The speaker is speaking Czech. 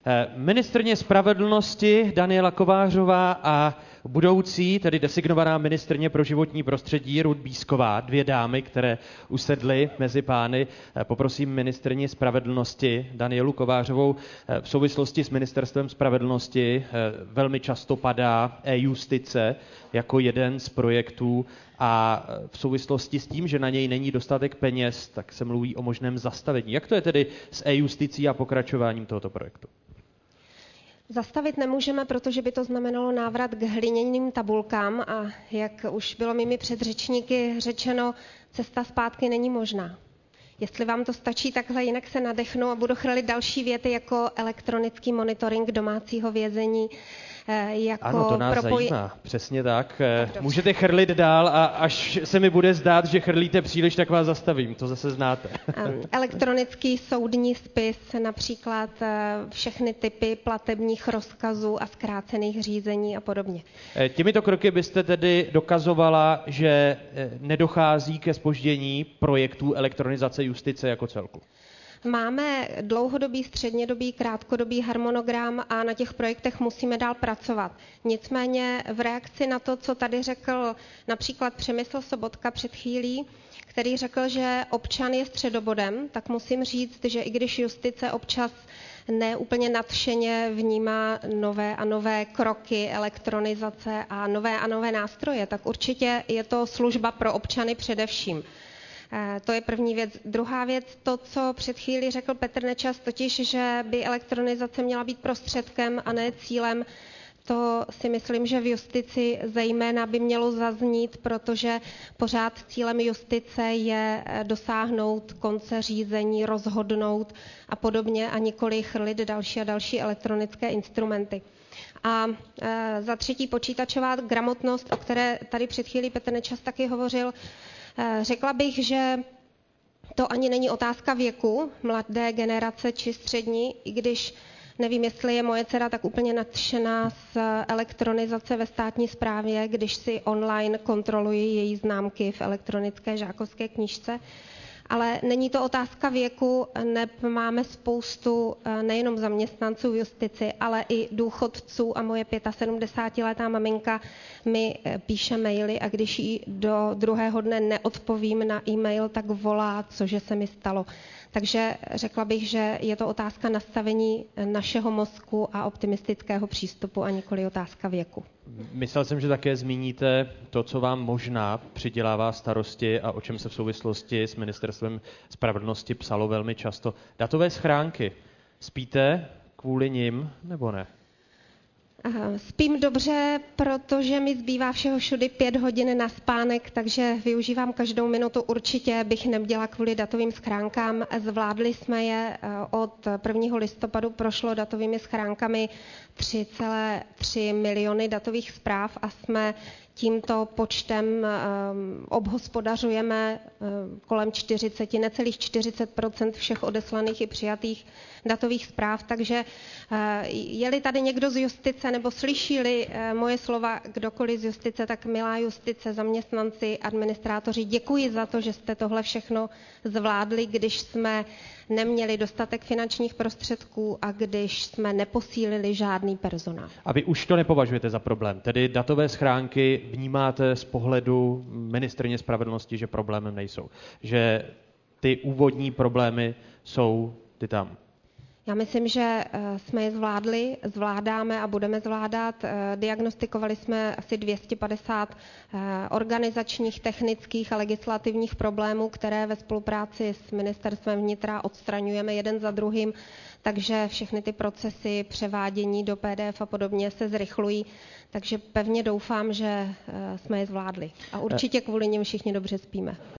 Ministryně spravedlnosti Daniela Kovářová a budoucí, tedy designovaná ministryně pro životní prostředí Ruth Bízková, dvě dámy, které usedly mezi pány. Poprosím ministryni spravedlnosti Danielu Kovářovou. V souvislosti s ministerstvem spravedlnosti velmi často padá e-justice jako jeden z projektů a v souvislosti s tím, že na něj není dostatek peněz, tak se mluví o možném zastavení. Jak to je tedy s e-justicí a pokračováním tohoto projektu? Zastavit nemůžeme, protože by to znamenalo návrat k hliněným tabulkám a jak už bylo mými předřečníky řečeno, cesta zpátky není možná. Jestli vám to stačí takhle, jinak se nadechnu a budu chrlit další věty jako elektronický monitoring domácího vězení. Ano, to nás zajímá, přesně tak. Můžete chrlit dál a až se mi bude zdát, že chrlíte příliš, tak vás zastavím, to zase znáte. Elektronický soudní spis, například všechny typy platebních rozkazů a zkrácených řízení a podobně. Těmito kroky byste tedy dokazovala, že nedochází ke zpoždění projektů elektronizace justice jako celku? Máme dlouhodobý, střednědobý, krátkodobý harmonogram a na těch projektech musíme dál pracovat. Nicméně v reakci na to, co tady řekl například Přemysl Sobotka před chvílí, který řekl, že občan je středobodem, tak musím říct, že i když justice občas neúplně nadšeně vnímá nové a nové kroky elektronizace a nové nástroje, tak určitě je to služba pro občany především. To je první věc. Druhá věc, to, co před chvílí řekl Petr Nečas, totiž, že by elektronizace měla být prostředkem a ne cílem, to si myslím, že v justici zejména by mělo zaznít, protože pořád cílem justice je dosáhnout konce řízení, rozhodnout a podobně a nikoli chrlit další a další elektronické instrumenty. A za třetí počítačová gramotnost, o které tady před chvílí Petr Nečas taky hovořil. Řekla bych, že to ani není otázka věku mladé generace či střední, i když nevím, jestli je moje dcera tak úplně nadšená z elektronizace ve státní správě, když si online kontroluji její známky v elektronické žákovské knížce. Ale není to otázka věku, máme spoustu nejenom zaměstnanců v justici, ale i důchodců a moje 75letá maminka mi píše maily a když jí do druhého dne neodpovím na e-mail, tak volá, cože se mi stalo. Takže řekla bych, že je to otázka nastavení našeho mozku a optimistického přístupu a nikoli otázka věku. Myslel jsem, že také zmíníte to, co vám možná přidělává starosti a o čem se v souvislosti s ministerstvem spravedlnosti psalo velmi často. Datové schránky. Spíte kvůli nim nebo ne? Spím dobře, protože mi zbývá všeho všudy 5 hodin na spánek, takže využívám každou minutu. Určitě bych nebděla kvůli datovým schránkám. Zvládli jsme je od 1. listopadu, prošlo datovými schránkami 3,3 miliony datových zpráv a jsme tímto počtem obhospodařujeme kolem 40, necelých 40% všech odeslaných i přijatých datových zpráv. Takže je-li tady někdo z justice, nebo slyší-li moje slova kdokoliv z justice, tak milá justice, zaměstnanci, administrátoři, děkuji za to, že jste tohle všechno zvládli, když jsme neměli dostatek finančních prostředků a když jsme neposílili žádný personál. A vy už to nepovažujete za problém, tedy datové schránky vnímáte z pohledu ministryně spravedlnosti, že problémem nejsou, že ty úvodní problémy jsou ty tam. Já myslím, že jsme je zvládli, zvládáme a budeme zvládat. Diagnostikovali jsme asi 250 organizačních, technických a legislativních problémů, které ve spolupráci s Ministerstvem vnitra odstraňujeme jeden za druhým, takže všechny ty procesy převádění do PDF a podobně se zrychlují. Takže pevně doufám, že jsme je zvládli. A určitě kvůli nim všichni dobře spíme.